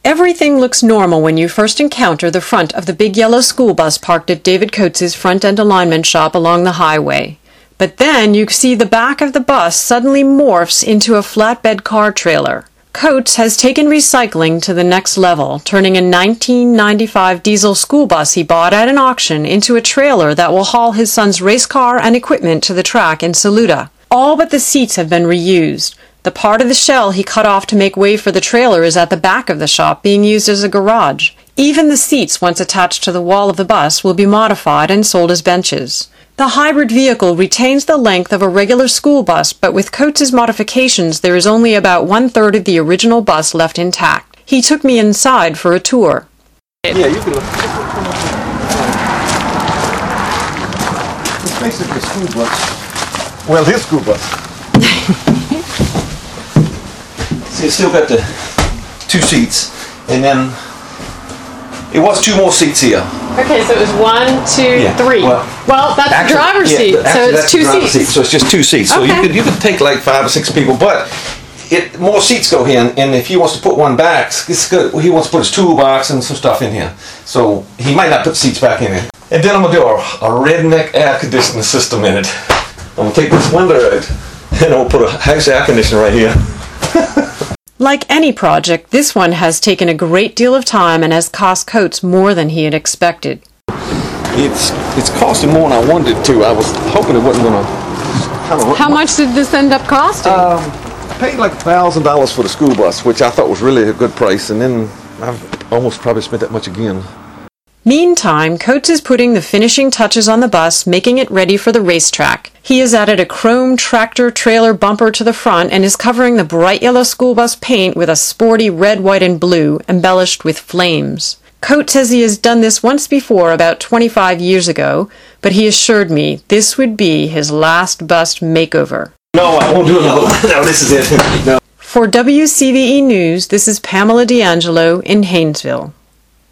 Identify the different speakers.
Speaker 1: Everything looks normal when you first encounter the front of the big yellow school bus parked at David Coates' front-end alignment shop along the highway. But then you see the back of the bus suddenly morphs into a flatbed car trailer. Coates has taken recycling to the next level, turning a 1995 diesel school bus he bought at an auction into a trailer that will haul his son's race car and equipment to the track in Saluda. All but the seats have been reused. The part of the shell he cut off to make way for the trailer is at the back of the shop, being used as a garage. Even the seats, once attached to the wall of the bus, will be modified and sold as benches. The hybrid vehicle retains the length of a regular school bus, but with Coates' modifications there is only about 1/3 of the original bus left intact. He took me inside for a tour.
Speaker 2: Yeah, you can look. It's basically a school bus. Well, his school bus. See, it's still got the 2 seats, and then it was 2 more seats here.
Speaker 1: Okay, so it was 1, 2,
Speaker 2: Yeah,
Speaker 1: 3. Well, that's the driver's seat, so it's 2 seats.
Speaker 2: So it's just 2 seats. So
Speaker 1: Okay.
Speaker 2: you could take like 5 or 6 people, but more seats go here, and if he wants to put one back, it's good. He wants to put his toolbox and some stuff in here. So he might not put seats back in it. And then I'm gonna do a redneck air conditioning system in it. I'm gonna take this window out, and I'll put a house air conditioner right here.
Speaker 1: Like any project, this one has taken a great deal of time and has cost Coates more than he had expected.
Speaker 2: It's costing more than I wanted it to. I was hoping it wasn't gonna.
Speaker 1: How much did this end up costing?
Speaker 2: I paid like $1,000 for the school bus, which I thought was really a good price, and then I've almost probably spent that much again.
Speaker 1: Meantime, Coates is putting the finishing touches on the bus, making it ready for the racetrack. He has added a chrome tractor-trailer bumper to the front and is covering the bright yellow school bus paint with a sporty red, white, and blue, embellished with flames. Coates says he has done this once before, about 25 years ago, but he assured me this would be his last bus makeover.
Speaker 2: No, I won't do it. No, this is it. No.
Speaker 1: For WCVE News, this is Pamela D'Angelo in Haynesville.